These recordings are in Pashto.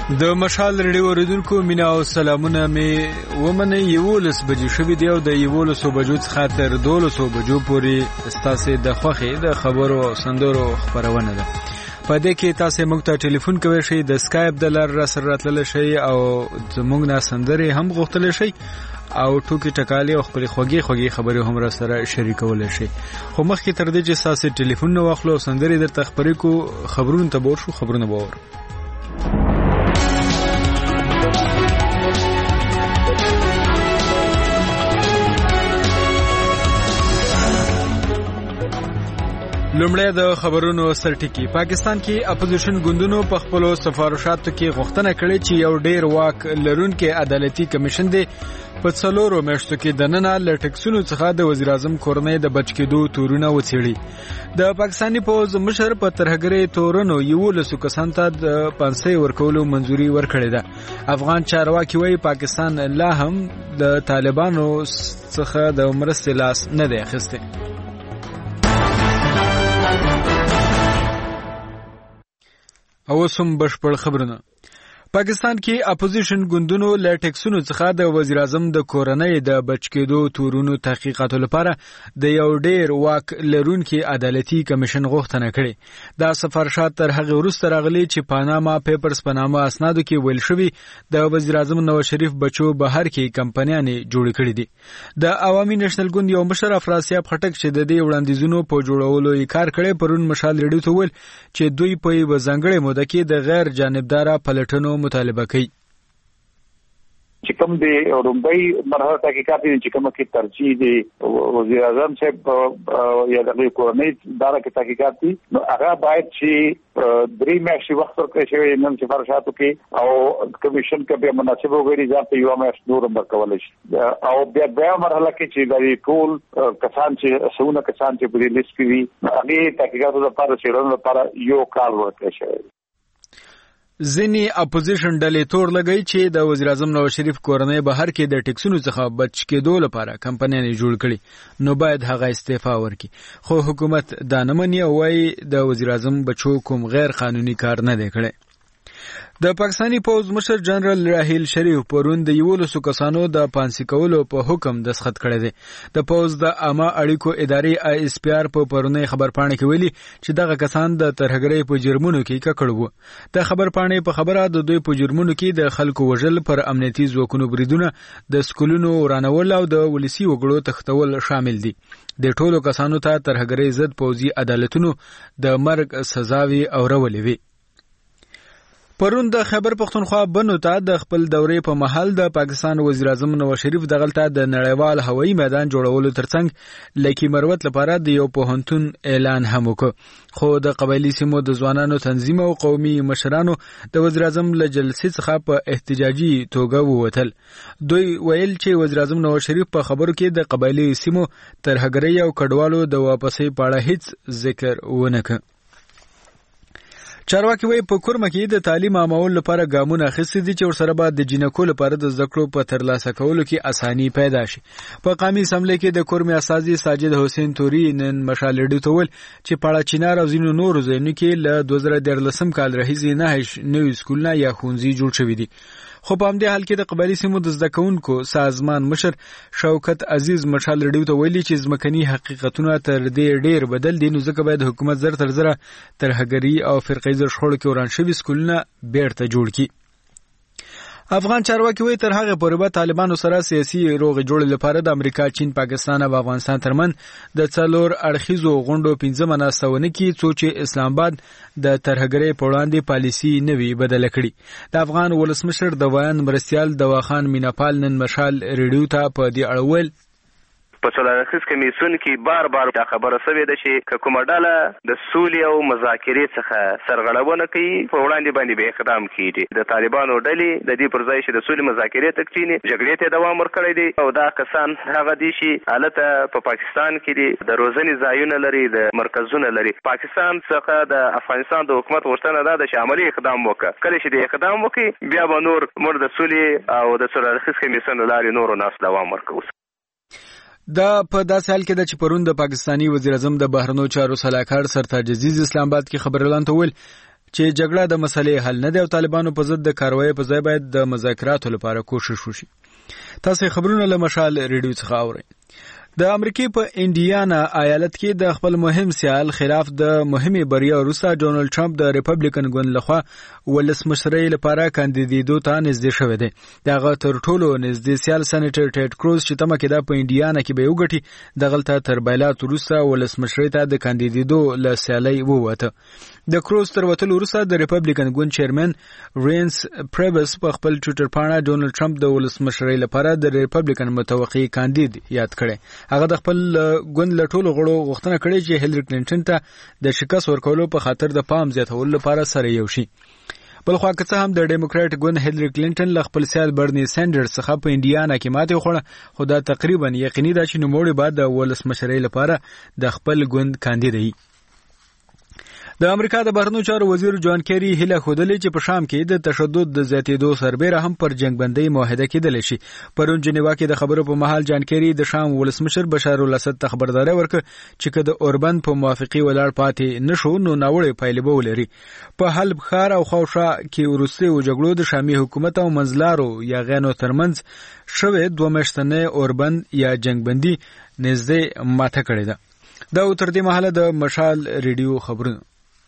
د مشال ریډیو اوریدونکو مینا او سلامونه می ومنه 11 بجې شوې دی او د 11 بجو څخه تر 12 بجو پورې ستاسو د خوخي د خبرو او سندرو خبرونه ده. په دې کې تاسو موږ ته ټلیفون کوئ شئ د اسکایپ د لار را سره راتلل شئ او زموږ نه سندري هم غوښتل شئ او ټوکی ټکالي او خپل خوږی خبرې هم را سره شریکول شي. خو مخکې تر دې چې تاسو ټلیفون نو واخلو سندري درته خبرې کو خبرونه ته بور شو خبرونه باور لومړی د خبرونو سرټکی. پاکستان کې اپوزیشن ګوندونو په خپل سفارشاتو کې غوښتنه کړې چې یو ډیر واک لرونکي عدالتي کمیشن دی په څلورو میاشتو کې د نن له ټکسونو څخه د وزیر اعظم کورنۍ د بچ کېدو تورونه وڅېړي. د پاکستاني پوز مشر په ترهګرۍ تورونو 11 کسان ته د پانسۍ ورکولو منځوري ورکړې ده. افغان چارواکي وايي پاکستان لا هم د طالبانو څخه د مرستې لاس نه دی اخیستی. او سم بشپړ خبرونه. پاکستان کې اپوزیشن ګوندونو له ټکسونو څخه د وزیر اعظم د کورنۍ د بچ کېدو تورونو تحقیقاتو لپاره د یو ډیر واک لرونکي عدالتي کمیشن غوښتنه کړې. دا سفارشات تر هغه وروسته راغلي چې پاناما پیپرز په نامه اسنادو کې ویل شوی د وزیر اعظم نواز شریف بچو بهر کې کمپنیانې جوړ کړې دي. د عوامي نېشنل ګوند یو مشر افراسیاب خټک چې د دې وړاندیزونو په جوړولو یې کار کړی پرون مشال ریډیو ته ویل چې دوی په یو ځانګړې موده کې د غیر جانبدار پلټنو مطالبه کوي. چې کوم دی رومبای مرحله تحقیقات چې کوم کې ترجیح دی وزیر اعظم صاحب یا د کورنۍ اداره کې تحقیقات دي نو هغه باید چې درې میاشتې وخت ورکړي شوی نن سفارشاتو کې او کمیشن کې به مناسب وګړي ځکه یو میاشت نور ورکول شي او بیا مرحله کې چې د ټول کسان چې سونه کسان چې په دې لیست کې وي هغه تحقیقاتو لپاره چیرونو لپاره یو کال ورکړي شوی. ځینی اپوزیشن ډلې تور لګی چې د وزیر اعظم نواز شریف کورنۍ بهر کې د ټکسونو څخه بچ کېدو لپاره کمپنیانې جوړ کړي نو باید هغه استعفا ورکړي. خو حکومت دا نه مني او وايي د وزیر اعظم بچو کوم غیر قانوني کار نه دی کړی. د پاکستاني پوز مشر جنرال راحیل شریف پرون د 11 کسانو د پانسۍ کولو په حکم دستخط کړی دی. د پوز د عامه اړیکو ادارې ISPR په پرونی خبرپاڼه کې ویلي چې دغه کسان د ترهګرۍ په جرمونو کې ککړ وو. د خبرپاڼې په خبره د دوی په جرمونو کې د خلکو وژل پر امنیتي ځواکونو بریدونه د سکولونو ورانول او د ولسی وګړو تختول شامل دي. د ټولو کسانو ته ترهګرۍ ضد پوزي عدالتونو د مرګ سزاوي اورولې وي. پرون د خیبر پختونخوا بنو ته د خپل دورې په محل د پاکستان وزیر اعظم نواز شریف دغلطه د نړیوال هوایي میدان جوړولو ترڅنګ لکی مروت لپاره د یو پوهنتون اعلان هم وکړ. خو د قبایلی سیمو د ځوانانو تنظیم او قومي مشرانو د وزیر اعظم له جلسې څخه په احتجاجي توګه ووتل. دوی ویل چې وزیر اعظم نواز شریف په خبرو کې د قبایلی سیمو ترهګرۍ او کډوالو د واپسۍ په اړه هیڅ ذکر ونه کړ. چارواکي وایي په کورمه کې د تعلیم عامول لپاره ګامونه اخیستي دي چې ورسره به د جنکو لپاره د زده کړو په ترلاسه کولو کې اساني پیدا شي. په قومي اسمبلی کې د کورمه اساسي ساجد حسین توري نن مشال ریډیو ته ویل چې پاړه چینار او ځینو نورو ځایونو کې له 2013 کال راهیسې نه نوي سکولونه یا ښوونځي جوړ شوي دي. خو په همدې حال کې د قبایلی سیمو د زده کوونکو سازمان مشر شوکت عزیز مشال ریډیو ته ویلي چې ځمکني حقیقتونه تر دې ډیر بدل دي نو ځکه باید حکومت زر تر زره ترهګري او فرقیز شخړو کې وران شوي سکولونه بیرته جوړ کړي. افغان چارواکي وایي تر هغه پورې به طالبانو سره سیاسي روغې جوړې لپاره د امریکا، چین، پاکستان او افغانستان ترمنځ د څلور اړخیزو غونډو 15 ناستونه کې څو چې اسلام آباد د ترهګرۍ په وړاندې پالیسي نوي بدله کړي. د افغان ولسمشر د ویان مرستیال دواخان میناپال نن مشال ریډیو ته په دې اړه ویل په څلورنیز کمیسیون کې بار دا خبره سوې ده چې کومه ډله د سولې او مذاکرې څخه سرغړونه کوي په وړاندې باندې به اقدام کیږي. د طالبانو ډلې د دې پر ځای چې د سولې مذاکرې تکچینی جګړې ته دوام ورکړی دی او دا کسان هغه دي چې حالت په پاکستان کې دي د روزنې ځایونه لري، د مرکزونه لري. پاکستان څخه د افغانستان د حکومت غوښتنه ده چې عملی اقدام وکړي. کله چې د اقدام وکړي بیا به نور مر د سولې او د څلورنیز کمیسیون لارې نور ناس دوام ورکوي. دا په داسې حال کې ده چې پرون د پاکستانی وزیر اعظم د بهرنیو چارو سلاکار سرتاج عزیز اسلام آباد کې خبر اعلان ته ویل چې جګړه د مسلې حل نه دی او طالبانو په ضد د کاروایی په ځای باید د مذاکراتو لپاره کوشش وشي. تاسو خبرونه له مشال ریډیو څخه اورئ. د امریکای په انډیانا ایالت کې د خپل مهم سیال خلاف د مهمه بریا وروسته ډونالد ټرمپ د ریپبلیکن ګوند لخوا ولسمشرۍ لپاره کاندیدېدو ته نږدې شوی دی. دغه تر ټولو نږدې سیال سېنیټر ټیډ کروز چې تمه کې د په انډیانا کې به وګټي دغلته تر بایلات وروسته ولسمشرۍ ته د کاندیدېدو له سیالۍ ووته. د کروز تر وتلو وروسته د ریپبلیکن ګوند چیرمن رینس پریبس په خپل ټویټر باندې ډونالد ټرمپ د ولسمشرۍ لپاره د ریپبلیکن متوقع کاندید یاد کړي. هغه د خپل ګوند له ټولو غړو غوښتنه کړې چې هیلری کلینټن ته د شکست ورکولو په خاطر د پام زیاتولو لپاره سره یو شي. بل خو که څه هم د ډیموکراټ ګوند هیلری کلینټن له خپل سیال برنی سینډرز څخه په انډیانا کې ماته وخوړه، خو دا تقریبا یقیني ده چې نوموړی بعد د ولسمشرۍ لپاره د خپل ګوند کاندید وي. د امریکا د بهرنیو چارو وزیر جان کیری هیله خودلې چې په شام کې د تشدد د زیاتېدو سربېره هم پر جنگبندۍ معاهده کېدل شي. پرون جنیوا کې د خبرو په مهال جان کیری د شام ولسمشر بشار الاسد ته خبرداري ورکړه چې که د اوربند په موافقي ولاړ پاتې نشو نو ناوړه پایلې به ولري. په حلب ښار او خوشا کې وروستي جګړو د شامي حکومت او منځلارو یا غینو ترمنځ شوه دوه میاشتنې اوربند یا جنگبندي نږدې ماته کړې ده. دا تر دې مهاله د مشال ریډیو خبرونه.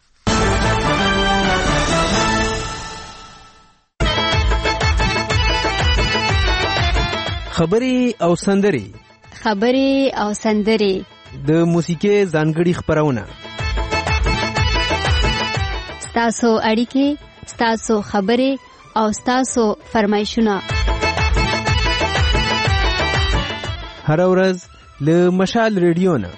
خبري او سندري د موسیقي ځانګړي خبرونه. ستاسو اړیکې، ستاسو خبري او ستاسو فرمایشونه هر ورځ له مشال ریډیو نه.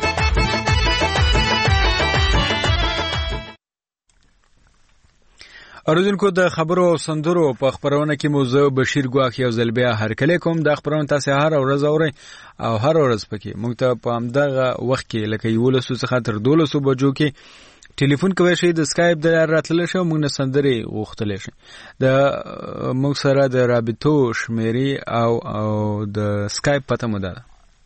اوریدونکو د خبرو او سندرو په خبرونه کې موضوع بشیر ګواخ یو ځل بیا هرکلی کوم. د خبرونه تاسو هر ورځ اورئ او هر ورځ پکې موږ ته په همدغه وخت کې لکه 11 څخه تر 12 بجو کې ټلیفون کوئ شئ، د سکایپ د لارې راتللی شئ، موږ نه سندرې غوښتلی شئ. د موږ سره د رابطو شمیرې او د سکایپ پته مو ده.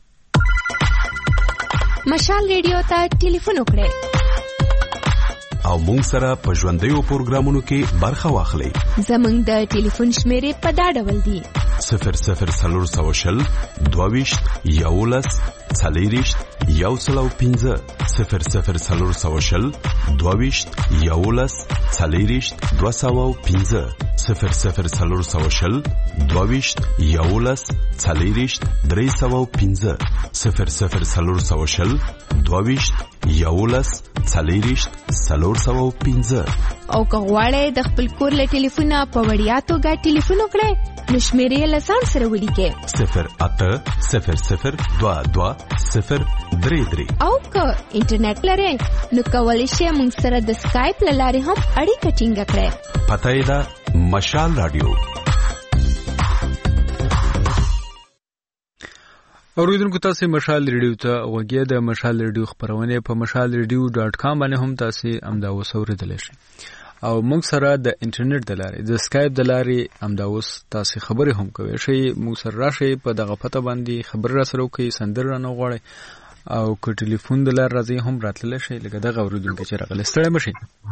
مشال ریډیو ته ټلیفون وکړئ او مونږ سره په ژوندیو پروګرامونو کې برخه واخلئ. زمونږ د ټلیفون شمیرې په دا ډول دي: 0040 22 11 40 105 0040 22 11 40 205 0040 22 11 40 305 0040 22 11 40 305. او که غواړئ د خپل کور له ټلیفونه په وړیا توګه ټلیفون وکړئ نو شمیرې یې له ځان سره ولیکئ 0800 22 033. او که انټرنیټ لرئ نو کولی شئ موږ سره د سکایپ له لارې هم اړیکه ټینګه کړئ. پته یې ده مشال رادیو. اوریدونکو تاسو مشال ریډیو ته وګورئ. د مشال ریډیو خبرونه په mashalradio.com باندې هم تاسو امدا وسوریدل شئ او موږ سره د انټرنیټ د لارې د سکایپ د لارې امدا اوس تاسو خبرې هم کوي شئ. موږ سره راشئ په دغه پته باندې خبر را سره کوي سندر نه غواړي او که ټلیفون د لار راځي هم راتللی شي. لکه دغه اوریدونکو چې راغلی ستړی مشي.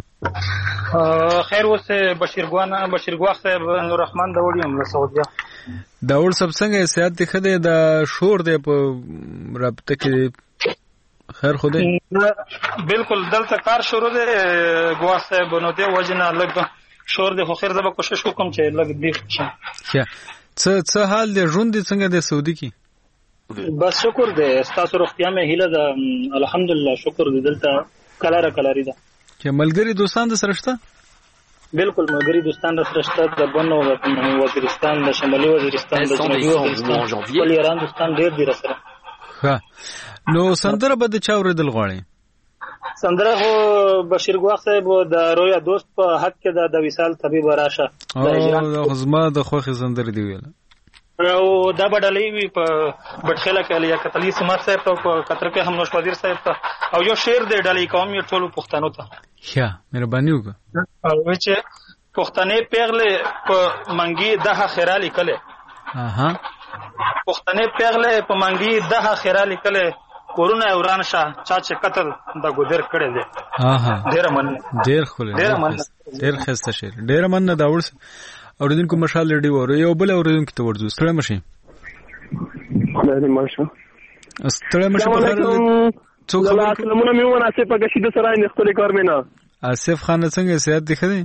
خیر اوس بشیر ګواخ صاحب نوررحمان داوړ یم له سعودیه. داوړ صاحب څنګه صحت دی؟ ښه دی؟ د شور دی په رابطه کې خیر خو دی؟ بالکل دلته کار شروع دی ګواخ صاحب، نو دی وجنه لږ شور دی، خو خیر زه به کوشش وکړم چې لږ دی شم. څه حال دی؟ ژوند دی څنګه دی سعودي کې؟ بس شکر دی، ستاسو روغتیا مې هیله ده الحمدلله، شکر دی. دلته کلاری ده چې ملګری دوستان د سره شته؟ بالکل ملګری دوستان د سره شته، د بنو وزیرستان، د شمالي وزیرستان، د جنوبي وزیرستان، ټول ایران دوستان ډېر دي سره. ښه نو سندره به د چا اورېدل غواړئ؟ سندره خو بشیر ګواخ صاحب د رویا دوست په حق کې د وصال طبيب راشه او زما د خوښې سندره دی ویل او دا بدلې وی په بټخله کې یا کتلی سمات صاحب ته په قطر کې هم نوش وزیر صاحب ته او یو شعر دی ډلې قوم یې ټولو پښتنو ته. ښه مهرباني وکړه. او چې پښتنې پیغلې په منګي ده خیرالي کله پښتنې پیغلې په منګي ده خیرالي کله کورونه وران شه چا چې قتل د ګودر کړي دي. ډېر من ډېر خل ډېر خسته شي ډېر من نه دا ورس اوریدونکو مشال لري ور یو بل اوریدونکو ته ورځو ستړي مشي خدای ماشه ستړي مشي په هر څوک سلامونه مې وناسه په کشي د سره نه خپل کار مې نه. آصف خان څنګه صحت دی خدي؟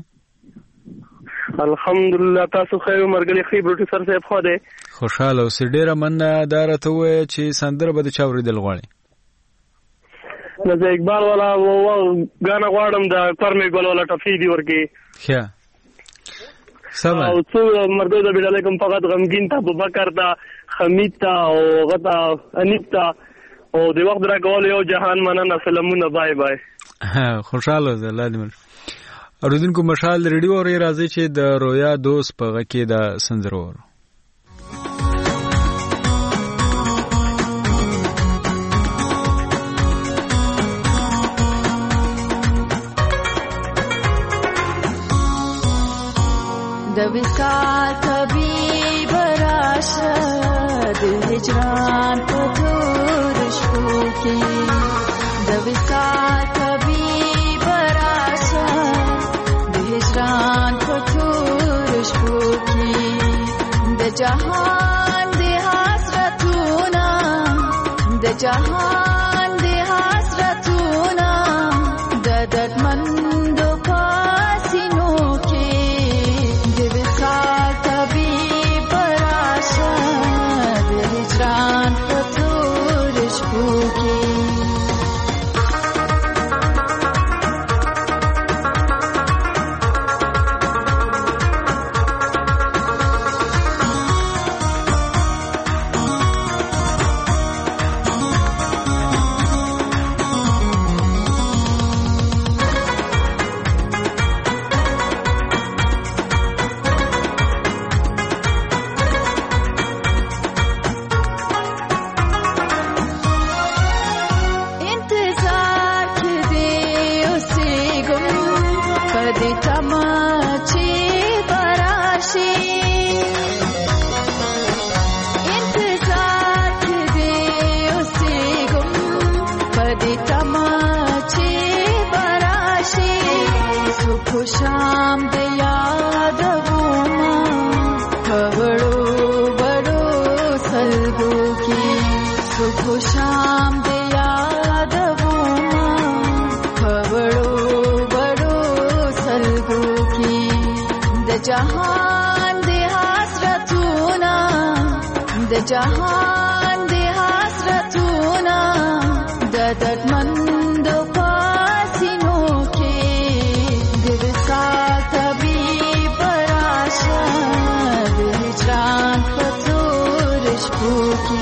الحمدلله تاسو خیر مرګلي خې بروټي سر صاحب خو ده خوشاله اوس ډیره مننه دارته وای چې سندره به د چاورېدل غواړي. نو اقبال والا غانا غواړم د کرمه ګل والا ټفي دی ورکی ښه سبا او څو مرګو د بلال کوم فقط غمگین ته ابوبکر دا حمید تا او غتا انیب تا او د وخت راغول یو جهان مننه سلامونه بای بای. خوشاله ده لازم اوریدونکو مشال ریډیو اوري راځي چې د رویا دوست په غکې د سندرور د وصال طبيب راشه د هجران په تور شپو کې د وصال طبيب راشه د هجران په تور شپو کې د جهان د حسرتونه د جهان د حسرتونه د دردمندو پاسینو کې د وصال طبيب راشه د هجران په تور شپو کې شام د یادوما خبرو بڑو سلګو کې صبح شام د یادوما خبرو بڑو سلګو کې د جهان د حسرتونه د جهان د حسرتونه د دردمندو پاسینو کې د وصال طبيب راشه د هجران په تور شپو کې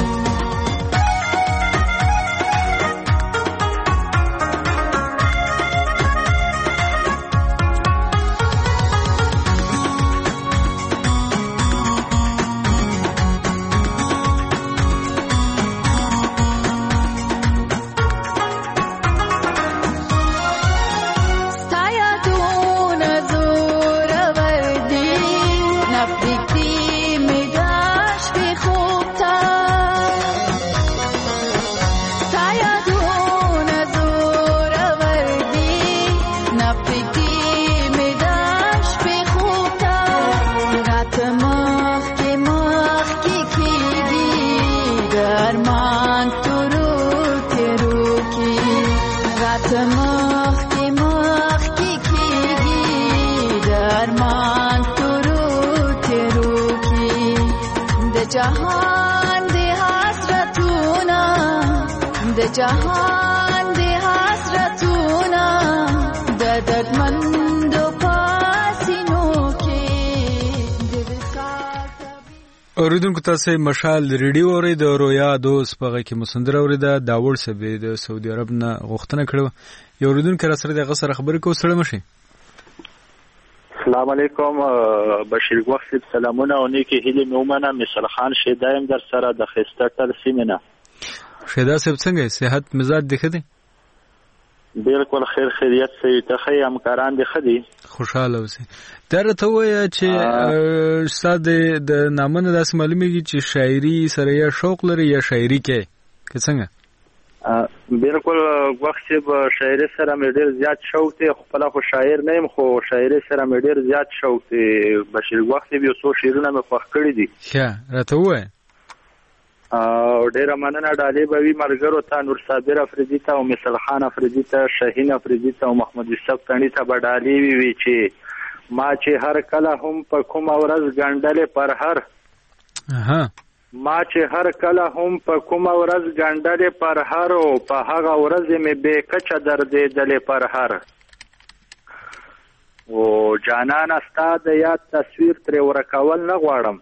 جهان د حسرتونه د جهان د حسرتونه د دردمندو پاسینو کې د وصال اوریدونکو تاسو مشال ریډیو اوري د رویا دوست په غږ کې مسندر اوري دا داوړ سبې د سعودي عرب نه غوښتنه کړو یو اوریدونکو سره د غسر خبرې کو سره مشي. السلام علیکم بشیر وخت سلامونه او نیکی هیله مومنه مصر خان شیدایم در سره د خستر سیمنه شیدا صاحب څنګه صحت مزاج دی خدي بالکل خیر خیریت سي ته همکاران دي خدي خوشاله اوسه درته وای چې ساده د نامنه داس معلومیږي چې شاعري سره یا شوق لري یا شاعري کې څنګه بالکل وخت به شاعري سره مې ډېر زیات شوق دی، خپل خو شاعر نه یم، خو شاعري سره مې ډېر زیات شوق دی. بشیر وخت یو څو شعرونه مې خوښ کړي دي. ښه راته ووایه. ډېره مننه ډالۍ به وي ملګرو ته، نور صابر افریدي ته او مثل خان افریدي ته، شاهین افریدي ته او محمد یوسف تڼي ته به ډالۍ وي چې ما چې هر کله هم په کومه ورځ ګنډلې پر هر ما چې هر کله هم په کومه ورځ ګنډلې پر هر او په هغه ورځ مې بې کچه دردېدلې پر هر او جانانه ستا د یاد تصویر ترې ورکول نه غواړم.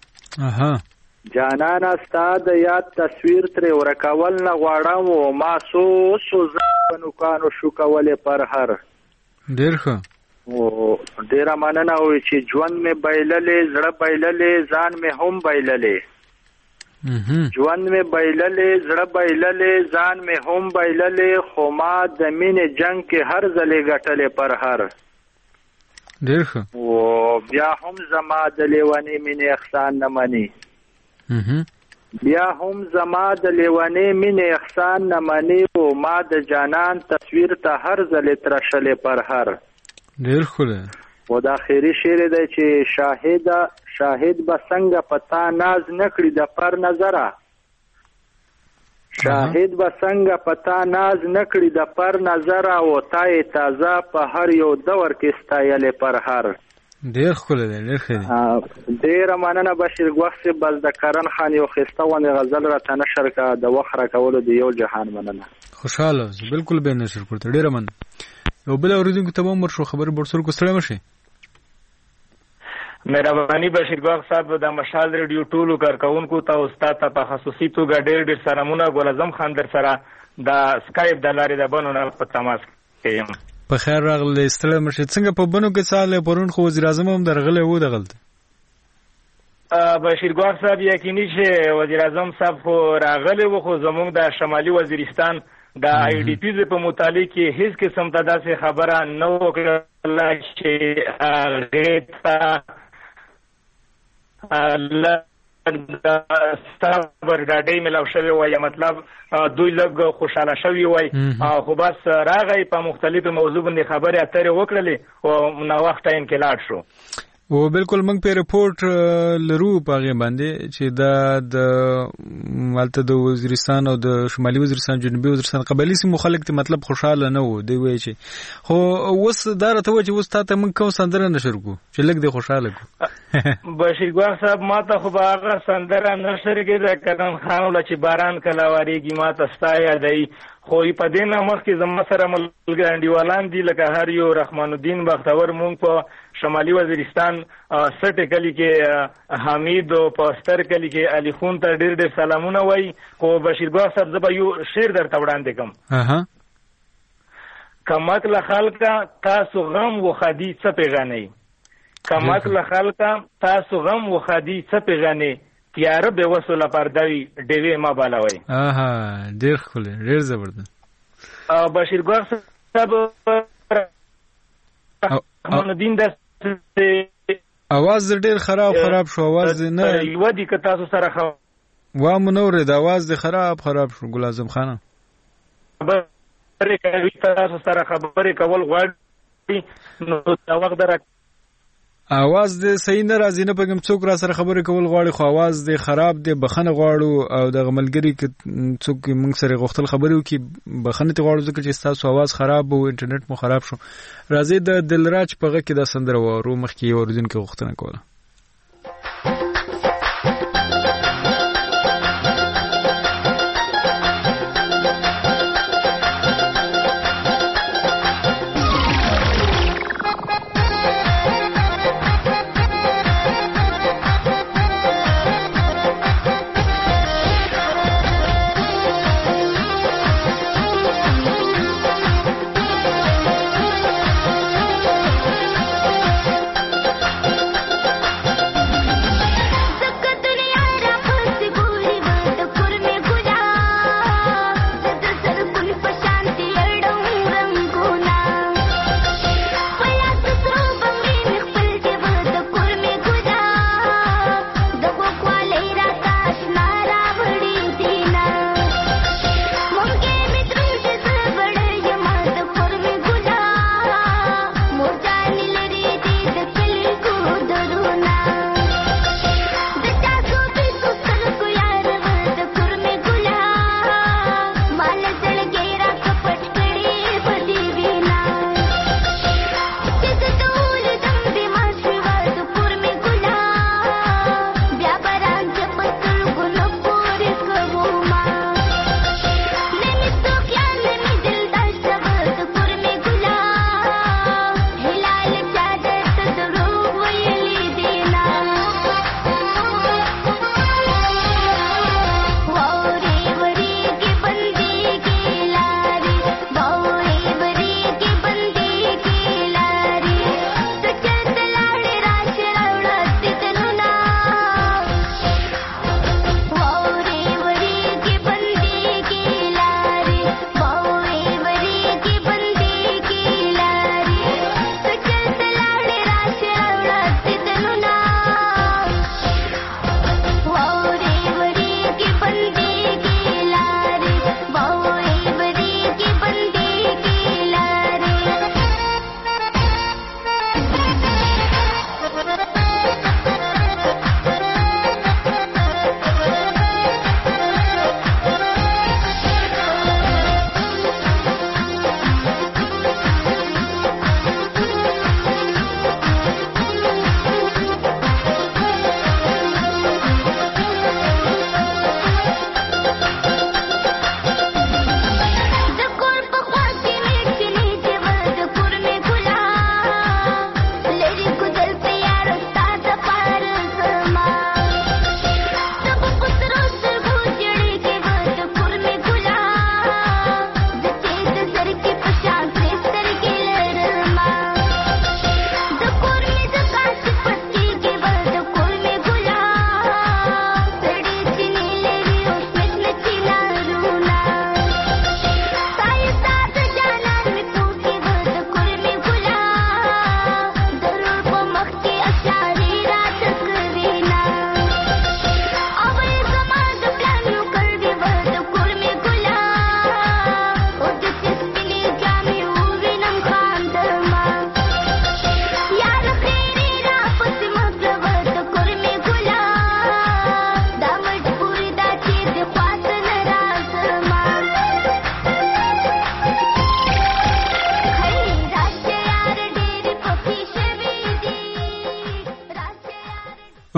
جانانه ستا د یاد تصویر ترې ورکول نه غواړم او ما څو نوکانو شو کولې پر هر. ډېر ښه. او ډېره مننه وي چې ژوند مې بایللې، زړه بایللې، ځان مې هم بایللې. ژوند مې بایللې، زړه بایللې، ځان مې هم بایللې، خو ما د مینې جنگ کې هر ځلې ګټلې پر هر. ډېر ښه. او بیا هم زما د لیونې مینې احسان نه مني. بیا هم زما د لیونې مینې احسان نه مني او ما د جانان تصویر ته هر ځلې ترشلې پر هر. ډېر ښکلی. او دا خیری شعر دی چې شاهد به څنګه پتا ناز نکړي د پر نظره، شاهد به څنګه پتا ناز نکړي د پر نظره او تای تازه په هر یو دور کې ستایلې پر هر. ډېر ښکلی دی، ډېر ښه دی. ډېره مننه بشیر ګوښ صاحب. بس د کرن خان یو ښایسته غوندې غزل راته نشر کړه، د وخت راکولو د یو جهان مننه. خوشحاله اوسې، بالکل به نشر کړو ته. ډېره مننه. یو بل اورېدونکو ته به عمر شو خبرې بورسل کو ستړی مشئ. مهرباني بشیر ګوښ صاحب د مشال ریډیو ټولو کارکونکو ته او استاد ته په خصوصي توګه ډېر ډېر سلامونه. ګل اعظم خان در سره د سکایپ د لارې د بنو نه په تماس کې یم. په خیر راغلی، ستړی مشئ. څنګه په بنو کې څه حال دی؟ پرون خو وزیر اعظم هم درغلی و دغلته. بشیر ګوښ صاحب یقیني چې وزیر اعظم صاحب خو راغلی و، خو زموږ د شمالي وزیرستان د آی ډي پی په متعلق کې هیڅ قسم ته داسې خبره نه وکړله چې هغې ته صبر ډاډۍ ملاو شوی وای، مطلب دوی لږ خوشحاله شوي وای، خو بس راغی په مختلفو موضوع باندې خبرې اترې وکړلې او ناوخته انقلاب شو. او بالکل موږ په ریپورت لرو په هغې باندې چې دا د هلته د وزیرستان او د شمالي وزیرستان جنوبي وزیرستان قبایلي سیمو خلک ته مطلب خوشحاله نه وو. دوی وایي چې خو اوس دا راته وایي چې اوس تا ته موږ کوم سندره نشر کړو چې لږ دې خوشحاله کړو. بشیر ګوښ صاحب ما ته خو به هغه سندره نشر کېده کرن خان وله چې باران کله واریږي ما ته ستا یادوي، خو په دې نه مخکې زما سره ملګري انډیوالان دي لکه هر یو رحمان الدین بختور، مونږ په شمالي وزیرستان سټې کلي کې حمید او په ستر کلي کې علي خون ته ډېر ډېر سلامونه وایي. خو بشیر ګوښ صاحب زه به یو شعر درته وړاندې کړم. کمک له خلکه تاسو غم وخدي څه پیژنئ، کمک له خلکه تاسو غم وخدي څه پیژنئ، تیاره به وسوله پرده وي ډیوې ما بالوئ. ډېر ښکلی، ډېر زبردست. بشیر ګوښ صاحب رحمان الدین د اواز ډېر خراب شو. اواز نه یوه دي که تاسو سره وا مو نه اورېد، اواز دې خراب شو. ګل اعظم خانه خبرې کوي، تاسو سره خبرې کول غواړي نو دا وخت اواز دې صحیح نه راځي. نه پوهېږم څوک را سره خبرې کول غواړي خو اواز دې خراب دی. بخښنه غواړو او دغه ملګري که څوک موږ سره غوښتل خبرې وکړي بخښنه ترې غواړو ځکه چې ستاسو اواز خراب و، انټرنیټ مو خراب شو. راځئ د دلراج په غږ کې دا سندره واورو. مخکې یو اورېدونکي غوښتنه کوله.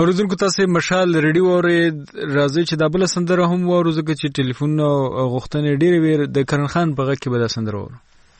اوریدونکو تاسو مشال ریډیو اورید راځي چې د بل سندره هم وورو ځکه چې ټلیفون غوښتنې ډېرې ویر د کرن خان په غږ کې به دا سندره وورو.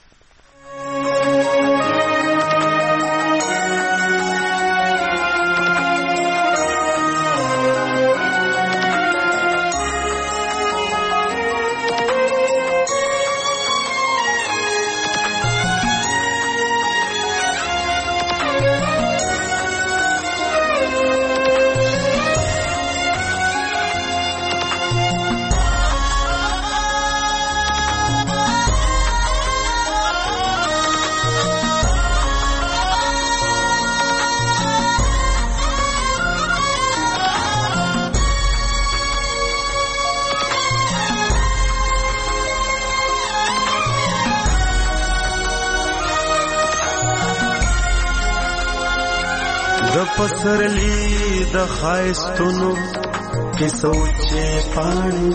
پسرلی د خایستونو کې سوچې پاڼې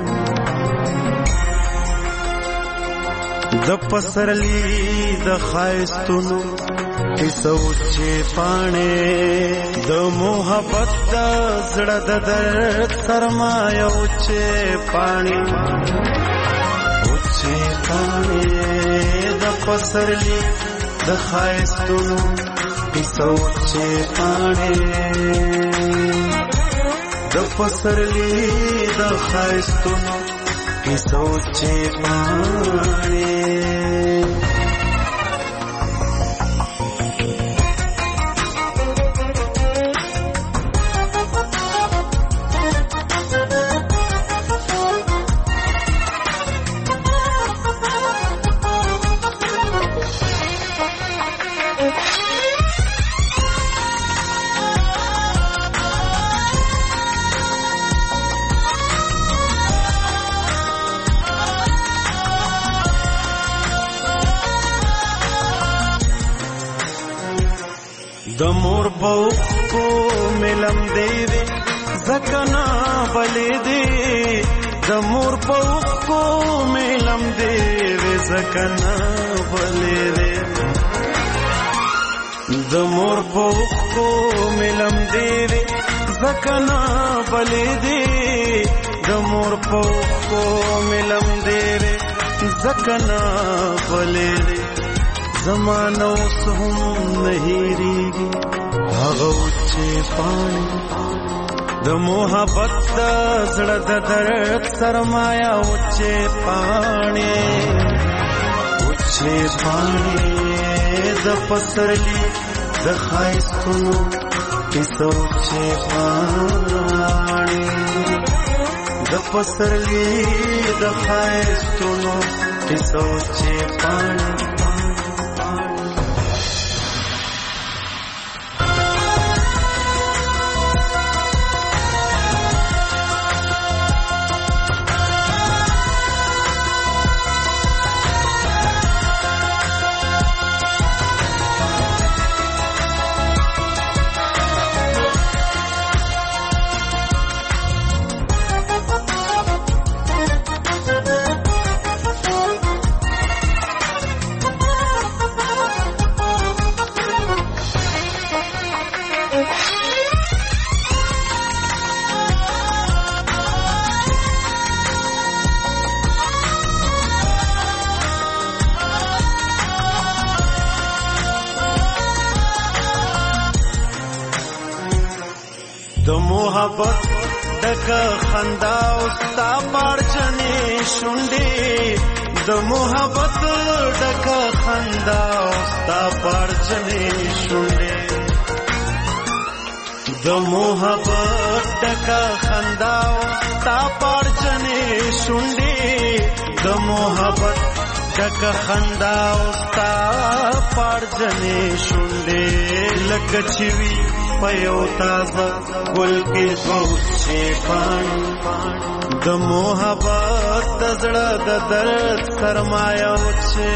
د پسرلی د خایستونو کې سوچې پاڼې د محبت د زړه د درد سرمایه اوچې پاڼې د پسرلی د خایستونو کی سوچے پانے د پسرلی د خایستونو کی سوچے پانے د مور پوخ کو ملم دی وی زکنا بلې دی د مور پوخ کو ملم دی وی زکنا بلې دی د مور پوخ کو ملم دی وی زکنا بلې دی د مور پوخ کو ملم دی وی زکنا بلې دی زمانو سهم نهیریږي هغه چې پاڼې د محبت د زړه د درد سرمایه اوچې پاڼې د پسرلی د خایستونو کې سوچې پاڼې د پسرلی د خایستونو کې سوچې پاڼې د محبت دغه خندا او ستا پړچنې شونډې د محبت دغه خندا او ستا پړچنې شونډې د محبت دغه خندا او ستا پړچنې شونډې د محبت دغه خندا او ستا پړچنې شونډې لکه چې وي پيو تازه ګل کې سوچې پاڼې د محبت د زړه د درد سرمایه اوچې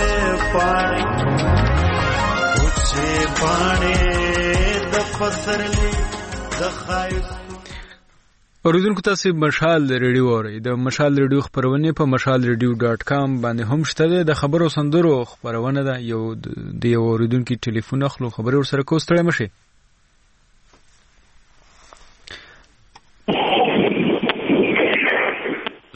پاڼې د پسرلی د خایست. اوریدونکو تاسو مشال ریډیو اورئ د مشال ریډیو خبرونه په mashalradio.com باندې هم شته د خبرو سندرو خبرونه ده یو د اوریدونکو ټلیفون اخلو خبرو سره کوستړی مشي.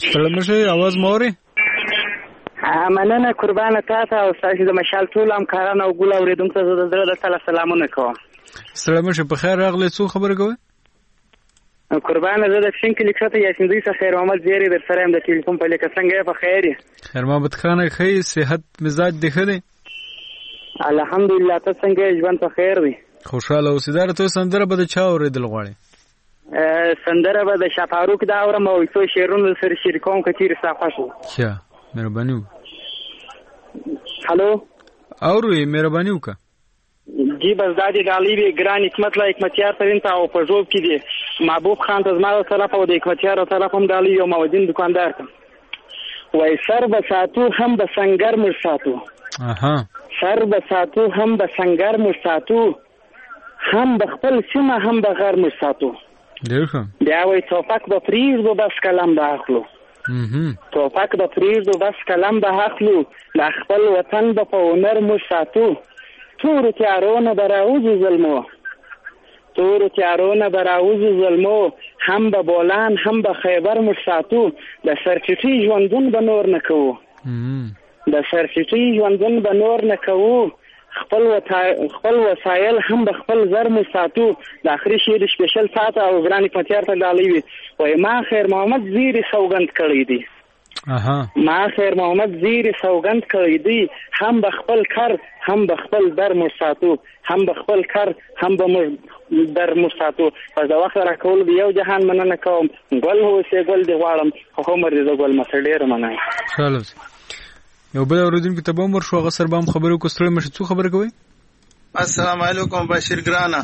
ستړی مشه आवाज موري مننه قربانه تاسو او تاسو د مشال ټول همکارانو او ګل اوریدونکو ته د تعالی سلامونه کوم. ستړی مشه په خیر راغلی. څو خبر کوي قربانه زه د شین کلی کښته یاسین دوی څخه خیر محمد زیری در سره هم د ټلیفون په لیکه څنګه په خیر یې خیر محمد خان خی صحت مزاج دی خدي الحمدلله. ته څنګه ژوند په خیر دی؟ خوشاله اوسیدار. ته سندره به د چا اوریدل غواړي؟ سندره به د شفاروق دا اورم او څو شعرونه سره شریکوم کچیر صافه ښه مهرباني وکړه. هالو اوري مهرباني وکړه. جی بس دادی غالیبی ګران حکمت لا حکمتیار ترین ته او په جوب کې دی محبوب خان ته زما طرف او د حکمتیار طرف هم دالی یو موجین دکاندار ته وای سر به ساتو هم به سنگر مر ساتو. سر به ساتو هم به سنگر مر ساتو هم به خپل سیمه هم به غر مر ساتو. بیا وای توفق به فریز و بس کلم به اخلو. توفق به فریز و بس کلم به اخلو د خپل وطن به په هنر مر ساتو. تور تیارونه براوز ظلمو تور تیارونه براوز ظلمو هم به بولان هم به خیبر مر ساتو. د سرچټي ژوندون به نور نه کوو د سرچټي ژوندون به نور نه کوو خپل وسایل هم به خپل زر مر ساتو. د اخري شعر سپیشل ساته او ګران حکمتیار ته ډالۍ وي وای ما خیر محمد زیری سوګند کړی دی ما خیر محمد زیری سوګند کړی دی هم به خپل کار هم به خپل در مر ساتو هم به خپل کار هم به در مر ساتو. پس د وخت را کول دی یو جهان مننه کوم ګل هو سه ګل دی غواړم خو عمر دې ګل مسړ ډیر مننه. خلاص یو بل اوریدونکو ته به مر شو غسر بام خبرو کو ستړي مشه څو خبر کوي. السلام علیکم بشیر ګرانا.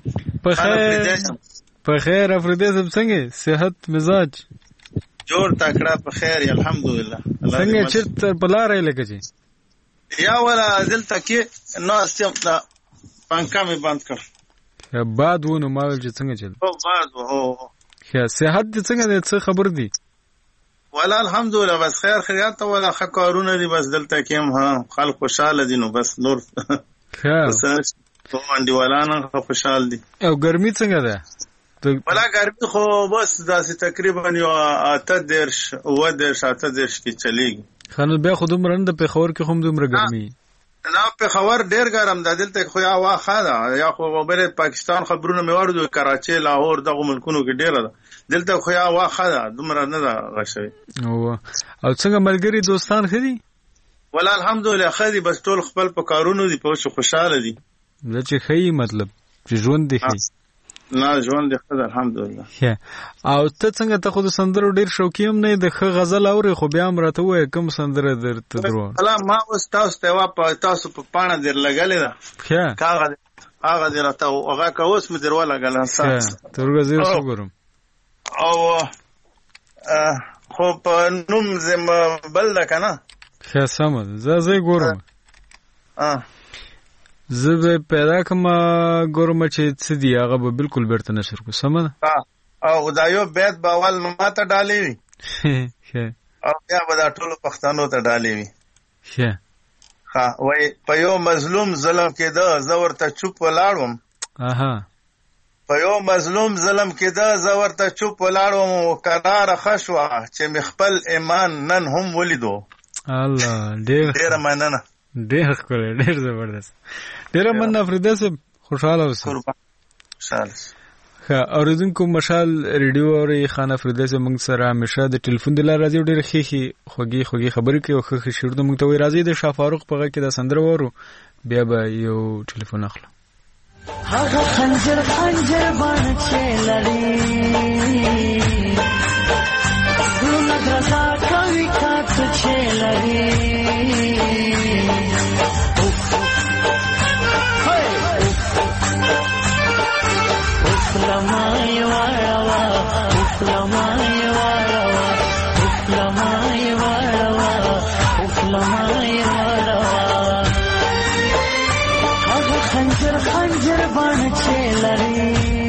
په خیر افریدی سب څنګه صحت مزاج جوړ تکړه په خیر الحمدلله. څنګه چیرته بلاره لګی چې یا ولا دلته کې نو استم دا پنکا می بند کړ بعد ونه ماول چې څنګه چل بعد هو ښه صحت دې څنګه دې څه خبر دي؟ ولا الحمدلله بس خیر خیرات ولا خکارونه دي بس دلته کې هم خلک خوشاله دي نو بس نور ښه بس باندې ولانه خوشاله دي. او ګرمي څنګه ده؟ ولا ګرمي خو بس داسې تقریبا یو 8 کې چلیږي. خنو بیا خو دومره نه د پیښور کې هم دومره ګرمي نه. پیښور ډیر ګرم ده دلته خو یا واخه ده یا خو بل پاکستان خبرونه مې واردو کراچي لاهور دغه ملکونو کې ډیر ده دلته خو یا واخه ده دومره نه ده غشوي. او څنګه ملګری دوستان خدي؟ ولا الحمدلله خدي بس ټول خپل په کارونو دي په خوشاله دي. دا چې خي مطلب چې ژوند دي خي نه ژوند دې خدای الحمدلله. او ته څنګه ته خو د سندرو ډیر شوقي هم نه د ښه غزل اوري خو بیا هم راته وایې کوم سندره درته درو؟ ما اوس تاسو په پاڼه در لګلې ده هغه دې راته هغه که اوس مې در ولګل ترګه زه وګورم او خو په نوم زم بل ده که نه ښه سمه ده زه ګورم زه به پیدا کوم ګورم چې څه دي هغه به بالکل بیرته نشر کو سمه ده. او دا یو بیت به اول ما ته ډالې وي او بیا به دا ټولو پښتنو ته ډالې وي. وای په یو مظلوم ظلم کېده زه ورته چوپ ولاړم په یو مظلوم ظلم کېده زه ورته چوپ ولاړم قراره ښه شوه چې مې خپل ایمان نن هم ولیدو. الله ډېره مننه ډېر ښکلی ډېر زبردست ډېره مننه افریدی صاحب خوشحاله اوسئ. خوشحاله ښه اوریدونکو مشال ریډیو اورئ خان افریدی صاحب موږ سره همیشه د ټلیفون د لارې راځي او ډېرې ښې خوږې خبرې کوي او ښه شعرونه موږ ته وایي. راځئ د شاه فاروق په غږ کې دا سندره واورو بیا به یو ټلیفون اخلو. هغه خنجر باندې چې لري ګلونه درزا کوي کاته چې لري خنجر باندې چې لري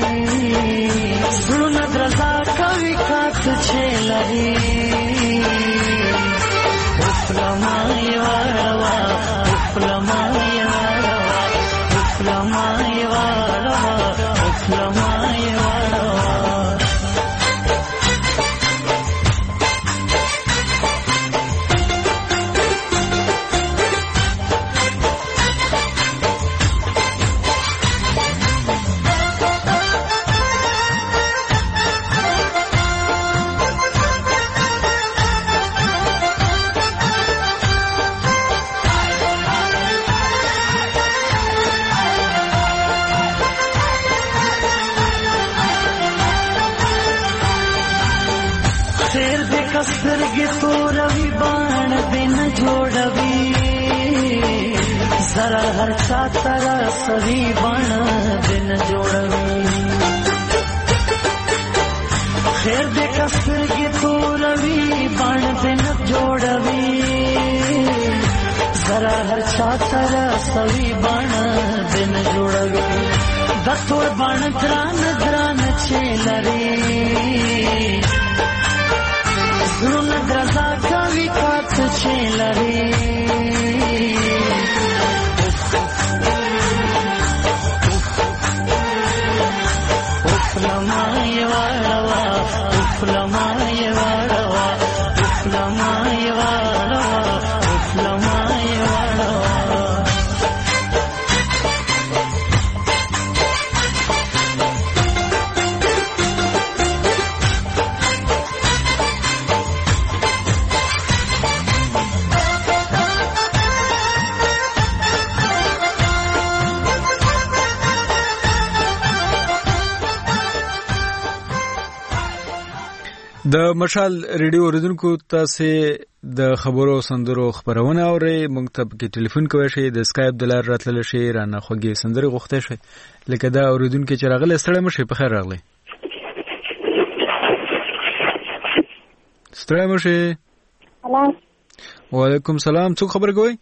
ګلونه درزا کوي کاته چې لري اسلامي واروا اسلامي واروا اسلامي واروا اسلامي واروا کسترګې توروي باڼ دې نه جوړوي زرا هر چا ترا سوي باڼ دې نه جوړوي خیر دې کسترګې توروي باڼ دې نه جوړوي زرا هر چا ترا سوي باڼ دې نه جوړوي د تور باڼ ګران ګران چې لري زړونه درزا کوي کاڅ چې لري افلمای واړوا افلمای واړوا افلمای واړوا افلمای واړوا د مشال ریډیو اوریدونکو تاسو د خبرو سندرو خبرونه اورئ موږ ته په ټلیفون کوئ شئ د اسکایپ د لارې راتلل شي رانه خوږې سندرې غوښته شئ لکه دا اوریدونکو چې راغلی ستړی مشئ په خیر راغلی ستړی مشئ سلام وعلیکم سلام څوک خبر کوئ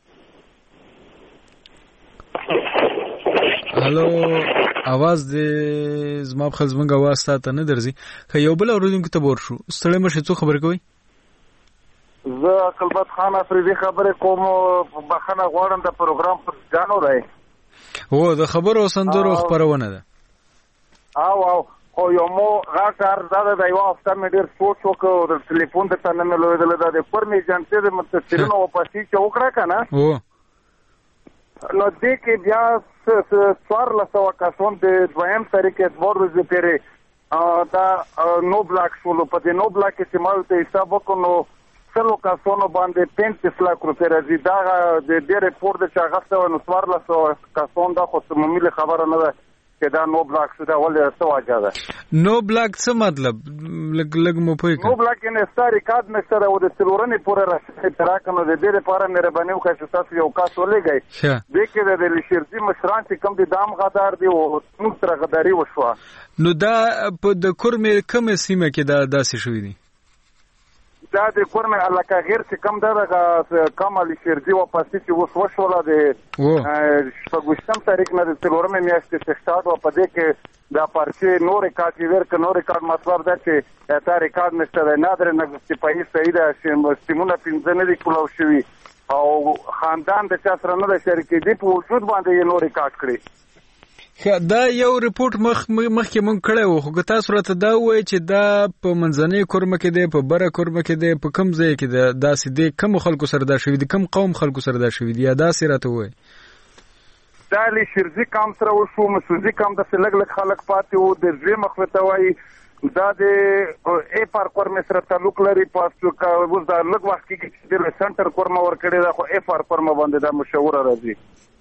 هلو आवाज دې زما په خزمنګ आवाज ته نه درځي خو یو بل اوریدونکو ته ور شو ستړی مشه څو خبر کوي زه عقلبت خان افریدي خبرې کوم بخنه غواړم د پروګرام پر ځانو راي او د خبرو سندرو خبرونه ده او خو یو مو غاټر دا د یو هفته مې ډیر سوچ وکړ د ټلیفون د تنه مې لویدل د پرمې جنته د متصلینو او پاسې چې وکړه کنه او نو دې کې بیا څوار لسو کسان د دویم طریقې ورځې پیری دا نو بلاک شولو په دې نو بلاک کې چې مال ته حساب وکړو څلو کسانو باندې 35 لک روپۍ راځي دا د دې ریپورت چې هغه څو نو څوار لسو کسان دا خو معمولی خبره نه ده چې دا نو بلاک شو دا ولې څه واجه ده نو بلاک څه مطلب لګ مو پوي نو بلاک نه ستاري کاد نشته او د څلورنې پورې راځي تراکنو د دې لپاره مهرباني وکړئ چې تاسو یو کاس ولګئ دې کې د لشرزي مشران چې کم دي دام غدار دي او موږ سره غداري وشوه نو دا په د کورمې کومه سیمه کې دا داسې شوې دي دا د کورمې علاقه غیر چې کم دا کمال شرزي او پاسې چې وشوله د شپږم تاریخ نه د څلورمې میاشتې سټارټ او په دې کې دا پارچې نو ریکارډ ورک نو ریکارډ مطلب دا چې تا ریکارډ نشته نادر نه چې په هیڅ صحیح ده چې سیمونه پنځه نه دي کولو شوي او خاندان د چا سره نه د شریکې دي په وجود باندې نو ریکارډ کړی دا یو ریپورت مخکې مونږ کړی و خو تاسو راته دا وایي چې دا په منځنۍ کورمه کې دی په بره کورمه کې دی په کوم ځای کې دی داسې دی کوم خلکو سره دا شوي دي کوم قوم خلکو سره دا شوي دي یا داسې راته وایي دا لشرزي قام سره وشو مسوزي قام داسې لږ لږ خلک پاتې وو د زوی مخې ته وایي دا د ای پار کورمې سره تعلق لري اوس دا لږ وخت کې چې د سنټر کورمه ورکړې ده خو ای پار کورمه باندې دا مشوره راځي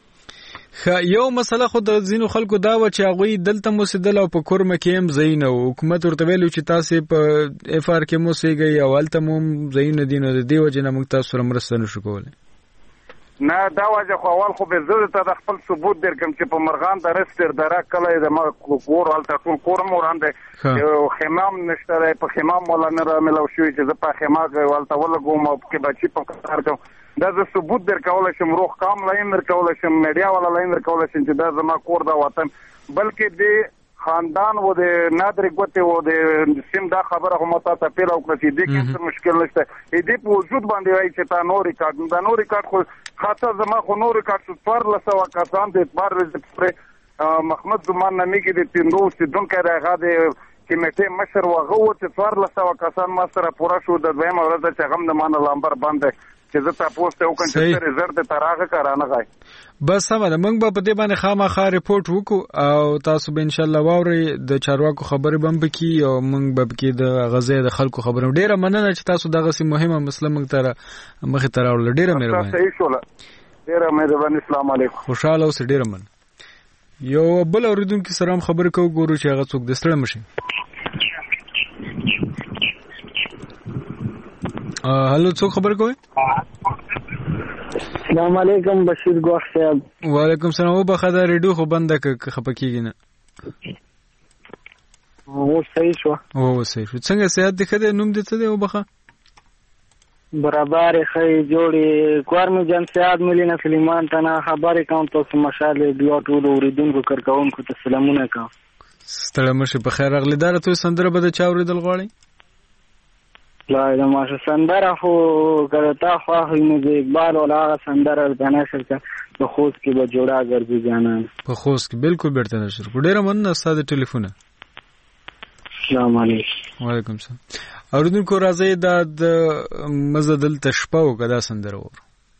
یو مسله خو د ځینو خلکو دا و چې هغوی دلته موسیدل او په کورمه کې هم ځای نه و حکومت ورته ویلو چې تاسې په اف آر کې موسیږئ او هلته مو هم ځایونه دي نو د دې وجې نه موږ تاسو سره مرسته نشو کولی نه دا وجه خو اول خو به زه ته د خپل ثبوت درکم چې په مرغان د رستر دره کله د ما کور هلته ټول کور مو وړاندې خیمام نشته دی په خیمام مولا نه رامیلاو شوي چې زه په خیمه هلته ولګوم او پکې بچي په کار کوم دا زه ثبوت درکولی شم روغ کام لایم درکولی شم میډیا والا لایم درکولی شم چې دا زما کور دا وطن بلکې د خاندان و د نادر ګوتې و د سیم دا خبره هم تاسو ته پیل او کړی دې کې څه مشکل نشته دې په وجود باندې وایي چې تا نو ریکارډ دا نو ریکارډ خو خاطر زما خو نو ریکارډ څو پر لسو کسان د اعتبار پر محمد زمان نامي کې د تیندو سیدونکو راغی د کمیټې مشر وغه و چې څوار لسو کسان ما سره پوره شو د دویمه ورځ چې هغه د مان لامبر باندې چې زه تاسو ته وکړم چې رزلټ ته راغی کارانه غای بس سم ده موږ به په دې باندې خامخا ریپورت وکړو او تاسو به ان شاء الله واورئ د چارواکو خبرې به هم پکې او موږ به پکې د غزې د خلکو خبرې ډیره مننه چې تاسو دغه سي مهمه مسله موږ ته مخې ته راوړل ډیره مهرباني صحیح شول ډیره مهرباني السلام علیکم خوشاله اوسئ ډیره من یو بل اوریدونکو سره هم خبرې کوو ګورو چې هغه څوک د ستړي مشي هلو څوک خبر کوي؟ السلام علیکم بشیر ګوښ صاحب. وعلیکم السلام. و بخا دا ریډیو خو بنده که خپه کیږي نه. او صحیح شو. او صحیح شو. څنګه صحت دې ښه دی؟ نوم دې څه دی و بخا؟ برابر خی جوړي کورم جن سیاد ملینا سلیمان تنا خبرې کوم تاسو مشاله بیا ټول اوریدونکو کارکونکو ته سلامونه کوم. ستړی مشه په خیر راغلی. دا ته سندره به د چا اوریدل غواړي؟ لا دا ماشه سندره خو ګرتا خو نو د اقبال ولا سندره د نشر کا په خوست کې به جوړا ګرځي جانان. په خوست کې بالکل بیرته نشر کو. ډیره مننه ستاسو ټلیفون. السلام علیکم. وعلیکم السلام. اوریدونکو راځي دا د مزدل تشپه او کدا سندره ور.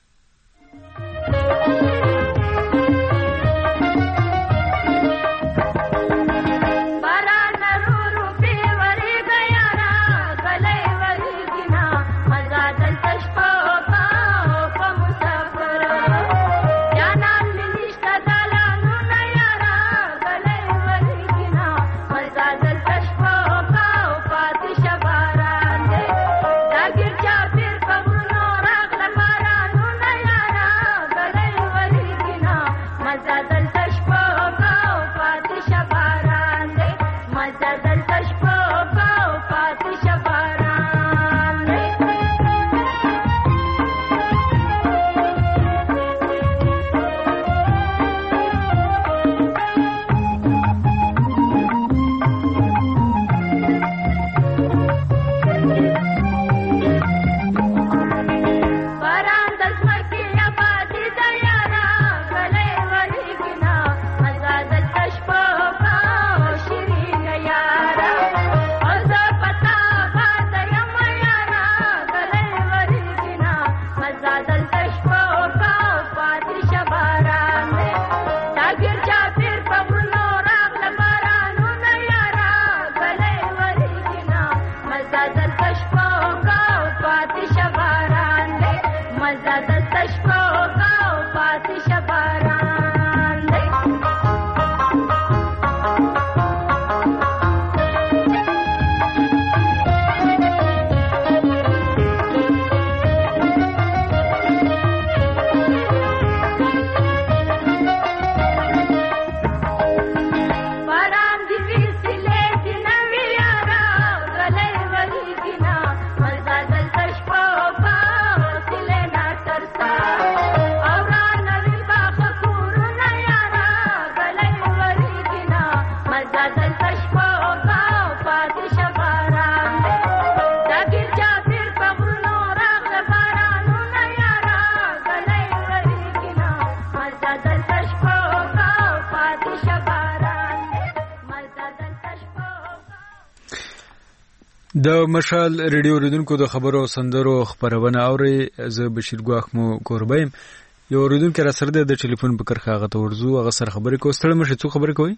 د مشال ریډیو ریډونکو د خبرو سندرو خبرونه اوري. زه بشیر ګواخ مو قربایم. یو ریډونکو را سره د ټلیفون په کرخه غته ورزو هغه سره خبرې کو. ستړي مشه څو خبرې کوي؟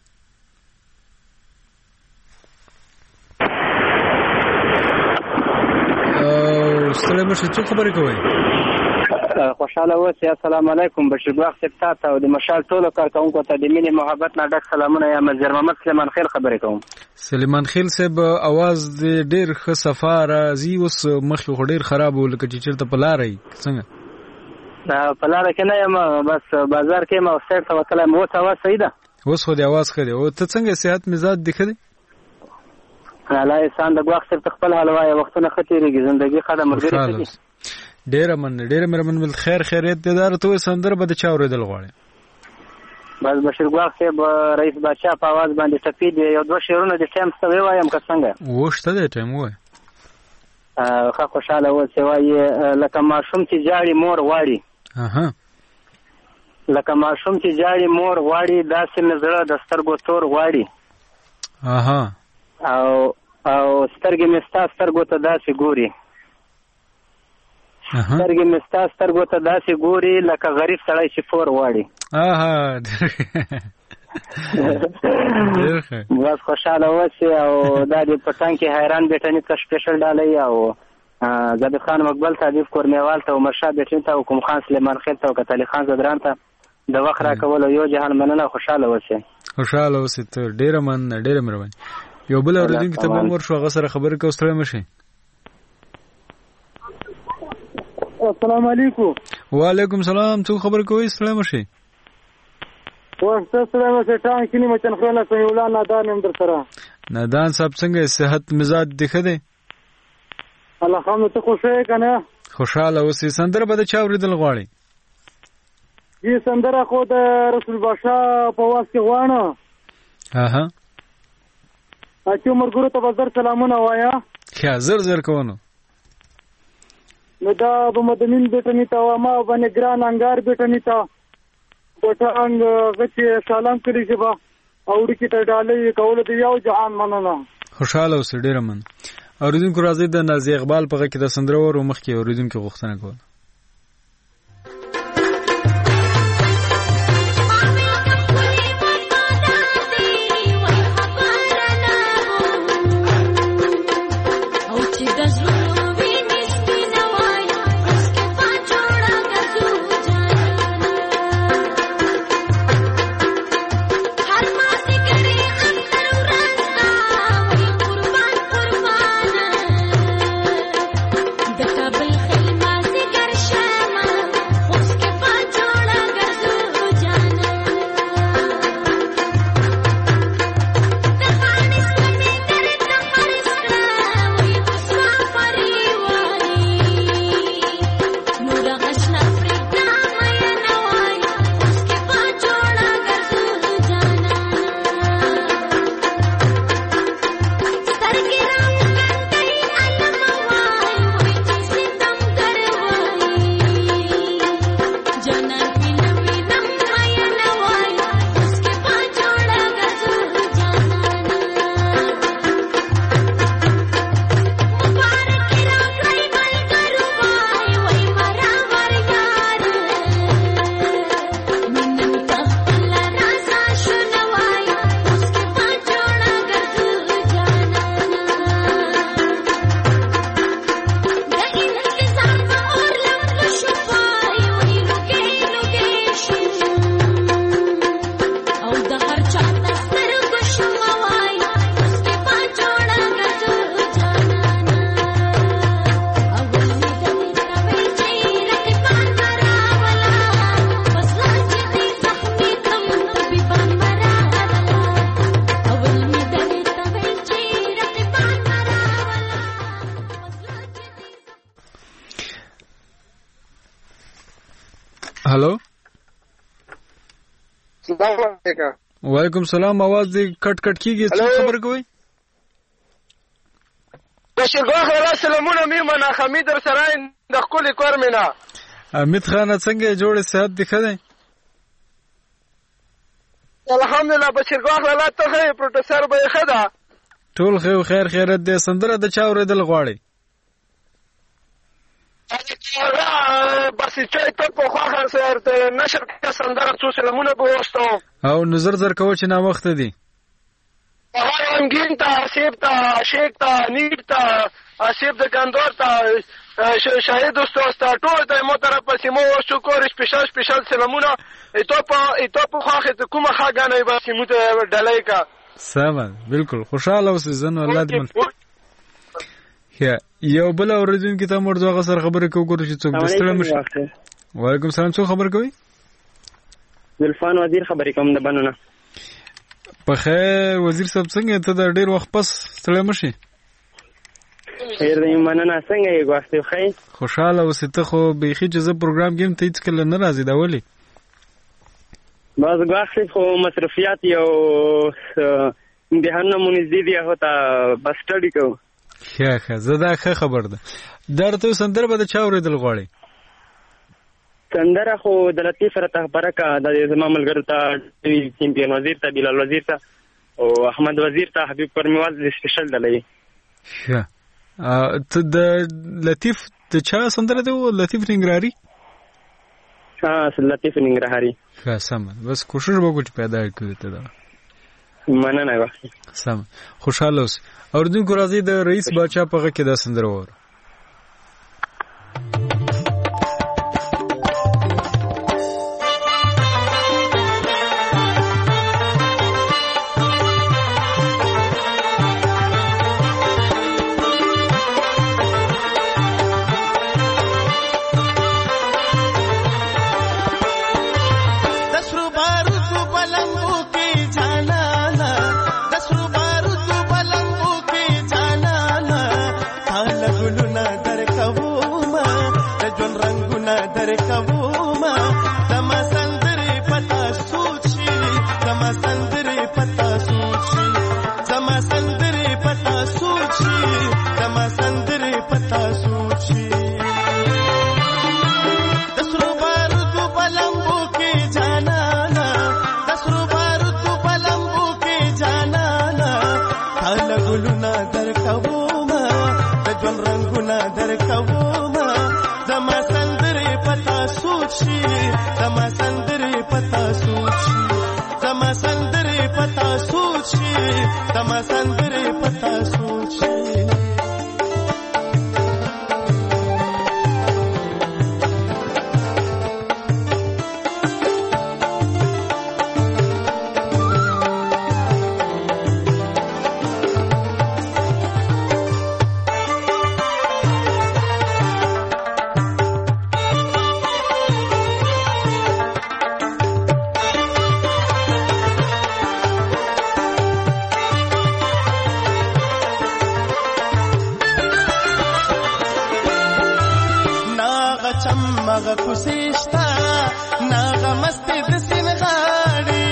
ستړي مشه څو خبرې کوي؟ خوشاله اوسئ. السلام علیکم. بشیر ګواخ صاحب ته او د مشال ټولو کارکونکو ته د مینې محبت نه ډک سلامونه. یا مزر محمد سلیمان خیل خبرې کوم. سلیمان خیل صاحب आवाज ډېر ښه صفا راځي. اوس مخ خو ډېر خراب و لکه چې چیرته په لارې څنګه؟ په لاره کې نه یم، بس بازار کې ما سیر ته وتلم. اوس आवाज صحیح ده؟ اوس خو د आवाज ښه دی. او ته څنګه صحت مزاج دې ښه دی؟ الله احسان د ګواخ صاحب خپل حال وایي. وختونه ښه تېرېږي، زندګي ښه ده، ملګري ښه دي. ډېره مننه بل خیر خیریت دې دار. ته سندره به د چا اورېدل غواړې؟ بس بشیر ګواخ صاحب رئیس بادشاه په आवाज باندې ټپي دی. یو دوه شعرونه د ټایم څه وایم که څنګه؟ وښته دی ټایم وای. ښه خوشاله اوسې. وایي لکه ماشوم چې جاړي مور غواړي. لکه ماشوم چې جاړي مور غواړي، داسې مې زړه د سترګو تور غواړي. او سترګې مې ستا سترګو ته داسې ګوري. سترګې مې ستا سترګو ته داسې ګوري لکه غریب سړی چې فور غواړي. بس خوشاله اوسې. او دا د پټان کې حیران بیټني ته سپیشل ډالۍ او زبید خان مقبل ته، حبیب کورمیوال ته، عمر شاه بیټني ته، حکم خان سلیمان خیل ته او کتلی خان زدران ته د وخت راکولو یو جهان مننه. خوشاله اوسې. خوشاله اوسې. ته ډېره مننه، ډېره مهرباني. یو بل اورېدونکي ته به ورشو هغه سره خبرې کوو. ستړی مه شئ. السلام علیکم. وعلیکم سلام. څو خبر کوي سلام شي؟ واسطه سلام ستان کینی مچن خلانه سمیولا نادان هم در سره. نادان صاحب څنګه صحت مزاج دیخه دی؟ الحمدلله. ته خوشاله کنه؟ خوشاله اوسې. سندره به چا اوریدل غواړي؟ دې سندره خو د رسول باشا په واسطه غواړم. اها. چې مرګورو ته بازار سلامونه وایا. خیا زر کوونو. نو دا به مدنین بیٹنی تا ما باندې ګران انګار بیٹنی تا پټانګ غچې سلام کړی چې با اوړي کې ته ډالې کول دی یو جهان مننه. خوشاله اوسې ډیر من. اوریدونکو راځي د نازي اقبال په غږ کې د سندره ورو مخ کې اوریدونکو غوښتنه کوله. हेलो वालेकुम सलाम. आवाज दे कट कीजिए. खबर कोई بشیر ګوخه سلامونه میمنه حمید در سره د خپل کور مینا. امید خان څنګه جوړ صحت دی خدای؟ الحمدلله. بشیر ګوخه لا ته پروفیسور به خدا ټول خیر خیرت دې. سندره د چا اوریدل غواړي؟ بس چې ته په خواخه سره ته نشر سندره څو سلامونه به وستو او نظر کوو چې نا وخت دی. رنگین تا آسیب تا عاشق تا نیب تا آسیب د کندور تا شاهد دوستا ټول ته مو طرف پسې مو شکر سپیشل سلامونه. ایتو په خواخه ته کومه خاګانې بس مو ته ډلای کا. سم بالکل خوشاله اوسې. زنه الله دې یو بل اوریدونکو ته مرزو غسر خبره کوو چې څوک دستله مشه. وعلیکم سلام. څو خبر کوي؟ زلفان وزیر خبرې کوم د بنونه. په خیر وزیر صاحب څنګه ته د ډیر وخت پس ستړی مشي؟ خیر دې مننه. څنګه یې غواړې خیر؟ خوشاله اوسې. ته خو بیخي چې زه پروګرام کې ته هیڅ کله نه راځې دا ولې؟ باز غواړې خو مصرفیات یو امتحانونه مونږ دي هوتا بس سټډي کوو. ښه زه دا ښه خبر ده. درته سندره به چا اوریدل غواړي؟ سندره خو د لطیف رته برکه د زما ملګرو ته چمپیون وزیر ته بلال وزیر ته او احمد وزیر ته حبیب پرمیواز د سپیشل دلې. ښه ته د لطیف د چا سندره ده؟ لطیف ننګرهاري. لطیف ننګرهاري. ښه سم. بس کوشش وکړو چې پیدا کړو ته دا. مننه غواړم. سم خوشاله اوس. اوردونکو راځي د رئیس باچا په غږ کې دا سندره وره. ګلونه درکوما د ژوند رنگونه درکوما زما سندرې پتا سوچي زما سندرې پتا سوچي زما سندرې پتا سوچي زما سندرې پتا سوچي مغه کوسيشتا ناغه مستي د سینغاړي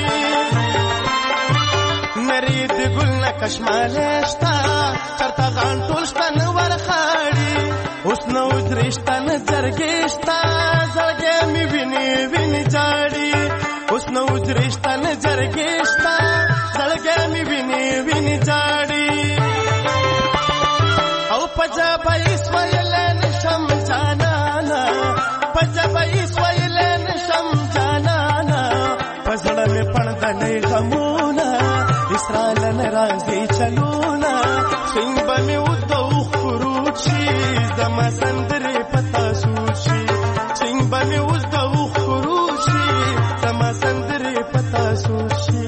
نريد ګل نکشمالشتا چرته غان ټولشتا نور خاړي اوس نو درشتا نظرګشتا زړګې می ویني جاړي اوس نو درشتا نظرګشتا زړګې می ویني جاړي او پجابه اسویل نشم جانانا پجابه اسویل نشم جانانا پزړه می پړدلې غمونا اسرائیل ناراضي چلونا څنګه می ودو خروچي زما سندرې پتا سوچي څنګه می ودو خروچي زما سندرې پتا سوچي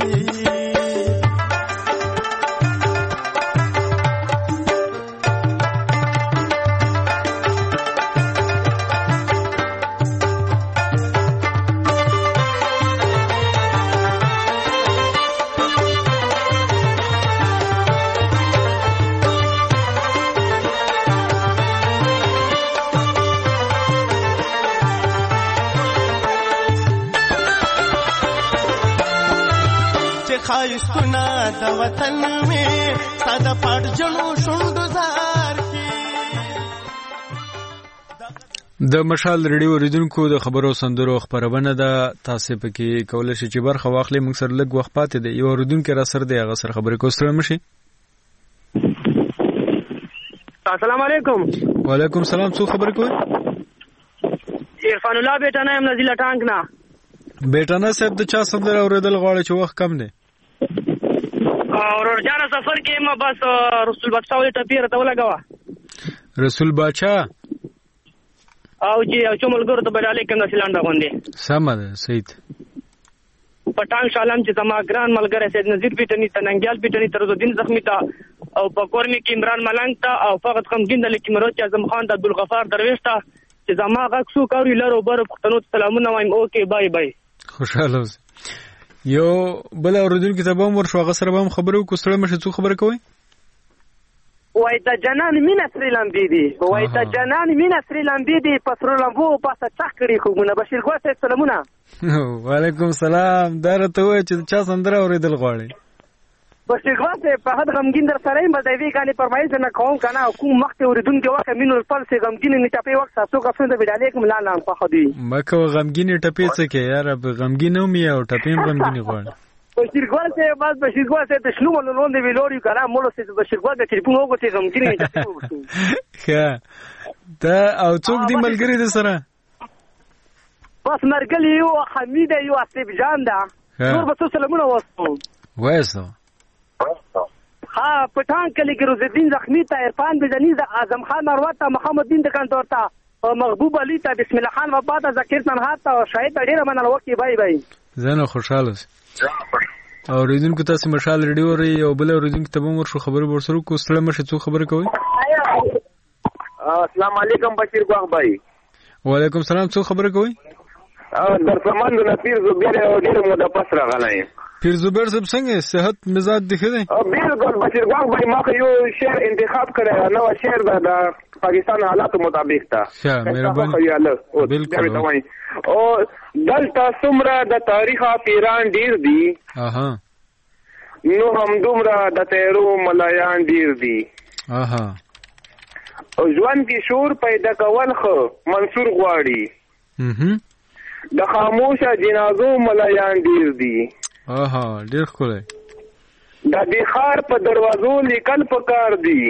خایستونه د وطن می ساده پټ جنو شوندزار کی د مشال ریډیو اوریدونکو د خبرو سندرو خبرونه ده تاسو پکې کولای شئ چې برخه واخلئ موږ سره لږ وخت پاتې دی یو اوریدونکو را سره دی هغه سره خبرې کوستره مشي السلام علیکم وعلیکم السلام څو خبرې کوئ عرفان الله بیٹانه ام نزیله ټانک نه بیٹانه صاحب د چا سندره اوریدل غواړي چې وخت کم دی اور جانا سفر کې ما بس رسول بادشاہ ولې ټپیر ته ولګوا رسول بادشاہ او چې ملګرو ته بدالې کنه سیلانډه باندې سم ده صحیح پټان شالم چې زما ګران ملګری سید نذیر پیټنی تننګیال پیټنی ترزالدین زخمی ته او پکورمی کې عمران ملنګ ته او فقط غمګین د لیکمرو چې اعظم خان د عبدالغفار درویش ته چې زما غږ څو کاوري لرو بر پښتنو سلامونه وایم اوکې بای بای خوشاله اوسئ یو بل اوریدونکو ته به هم ورشو هغه سره به هم خبرې وکړو ستړی مه شئ څو خبرې کوئ وای د جنان مینه سرې لمبې دي وای د جنان مینه سرې لمبې دي په سرو لمبو پاسه چاخ کړي خوبونه بشیر ګل صاحب سلامونه وعلیکم السلام دا راته ووایه چې چا سندره اورېدل غواړئ بشیر ګل صاحب په حد غمګین در سره یم د یوې ګانې فرمایش نه کوم که نه کوم مخکې اورېدونکي وخت مینو الفل سې غمګینې نه ټپې وخت څو کسونه د ویډالې کوم لا نام خوښه دي مه کوه غمګینې ټپې څه کې یاره غمګین هم یې او ټپې هم غمګینې غواړي بشیر ګل صاحب بس بشیر ګل صاحب د شنو ملونو د ویلوړي که نه مولو صاحب بشیر ګل د ټلیفون وګورئ غمګینې نه ټپې وکړو ښه دا او څوک دي ملګري د سره بس مرګلي یو حمید یو اسیب جان ده نور به څو سلامونه وستو وایسو ها پټان کلی کې روزالدین زخمی ته عرفان بجنی اعظم خان مروت ته محمد دین دکاندار ته محبوب علي ته بسم الله خان وباده ذکر تنها ته شاهد ډیره مننه وکي بای بای زنه خوشاله اوریدونکو تاسو مشال ریډیو ری او بل اوریدونکو ته مور شو خبرو ورسره کوستله مشه څو خبرې کوي السلام علیکم بشیر ګوغ بای وعلیکم السلام څو خبرې کوي در سمند نصیر زبیر او ډیره موده پس راغلی پیر زبیر صاحب څنګه صحت مزاج دی ښه دی بالکل بشیر ګوغ بای ما یو شعر انتخاب کړی نو شعر د پاکستان حالات مطابق تا مهرباني بالکل او دلته څومره د تاریخ پیران ډیر دي اها نو هم دومره د تیرو ملایان ډیر دي اها او ځوان کې شور پیدا کول خو منصور غواړي د خاموشه جنازو ملایان ډیر دي اها ډیر ښکلی د دې ښار په دروازو لیکل پکار دي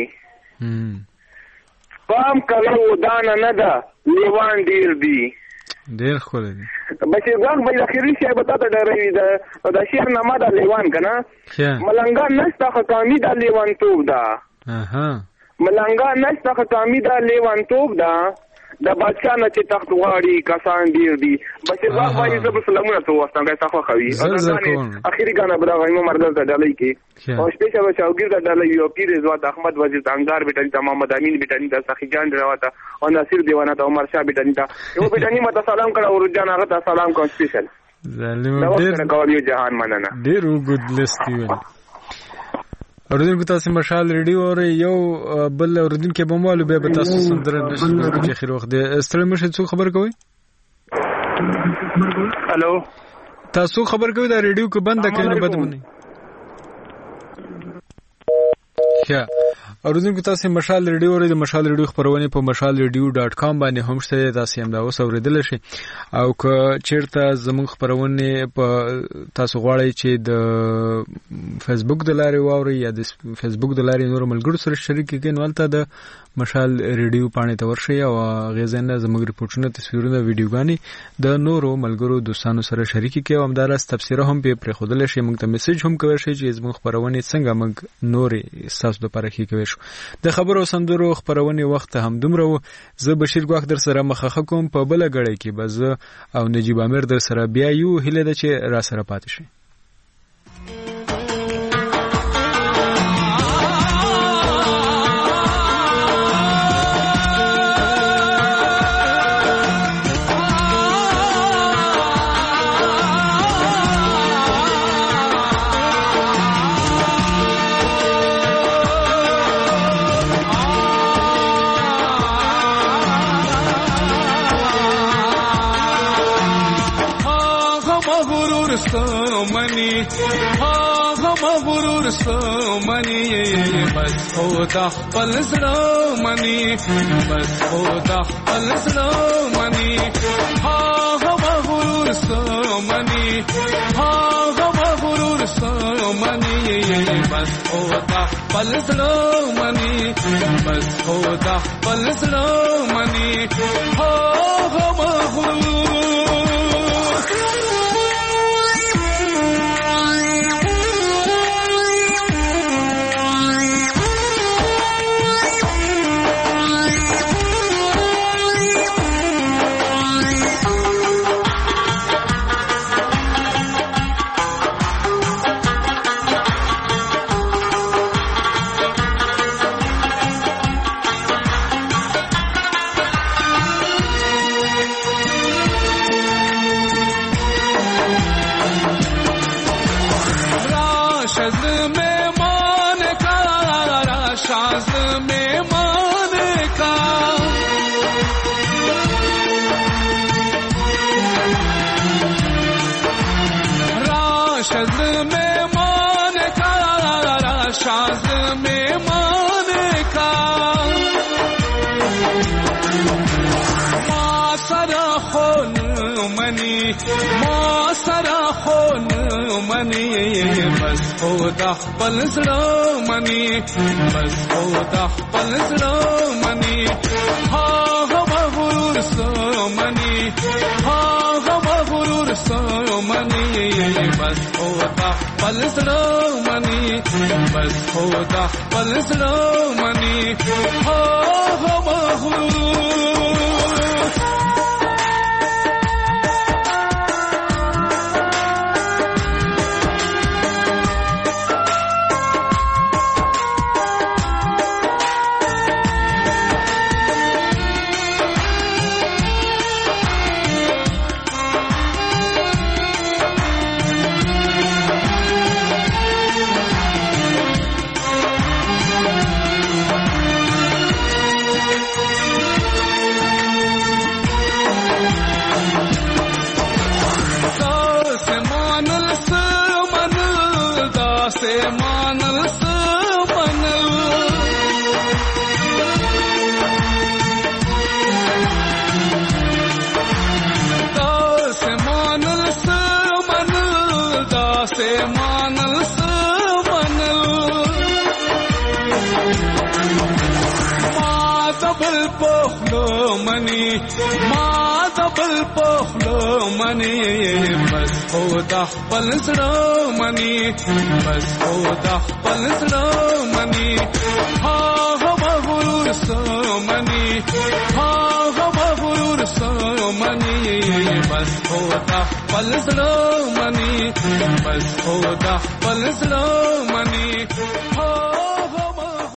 پام کوه ودانه نه ده لیوان ډیر دي ډیر ښکلی دی بشیر ګل بل اخري شی به تاسو ډاروي د شعر نامه د لیوان کنه ملنګا نشته حکامي د لیوان توپ ده ملنګا نشته حکامي د لیوان توپ ده د بادشاہ نه چې تخت غواړي کسان ډیر دي بشیر ګل بای زب سلامونه تو واستم غي تاسو خوي اخري غانا برغه مو مرګ ته ډالۍ کې او سپیشل شاوګیر د ډالۍ یو پیر زوات احمد وزیر انګار بیٹنی ته محمد امین بیٹنی ته سخی جان دراوته او ناصر دیوانه ته عمر شاه بیٹنی ته یو بیٹنی مته سلام کړه او رجان هغه ته سلام کوم سپیشل ظالم ډیر جهان مننه ډیر ګډ لست دی اوردونکو تاسو مشال ریډیو اور یو بل اوردونکو په موالو به تاسو سندره نشئ چې خیر وخت دی ستړي مشه څو خبر کوي الو تاسو خبر کوي دا ریډیو کو بند کړئ نه بدمنه ښه اوردونکو تاسو مشال ریډیو اور د مشال ریډیو خبرونه په mashalradio.com باندې هم شته تاسو هم دا اوس اوریدل شي او که چیرته زموږ خبرونه په تاسو غواړئ چې د فیسبوک د لارې واوري یا د فیسبوک د لارې نور ملګرو سره شریک کړئ نو تلته د مشال ریډیو باندې ته ورشئ او غیزنه زموږ ریپورتونه تصویرونه ویډیوګانی د نورو ملګرو دوستانو سره شریک کړئ او همدارس تفسیره هم په خودل شي موږ ته میسج هم کوي چې زموږ خبرونه څنګه موږ نورې تاسو لپاره کې کوي د خبرو سندرو خبرونه وخت هم دومره زه بشیر ګواخ در سره مخه کوم په بل غړې کې بز او نجیب امیر در سره بیا یو هله د چې را سره پاتې شي مغرور سمنی بس خدا خپل زړه منی بس خدا خپل زړه منی ها مغرور سمنی ها مغرور سمنی بس خدا خپل زړه منی بس خدا خپل زړه منی ها مغرور بس خدا خپل زړه منی بس خدا خپل زړه منی ها مغرور سمنی ها مغرور سمنی بس خدا خپل زړه منی بس خدا خپل زړه منی ها مغرور دبل پخلو منی ما دبل پخلو منی بس خدا خپل زړه منی بس خدا خپل زړه منی ها غرور سمنی ها غرور سمنی بس خدا خپل زړه منی بس خدا خپل زړه منی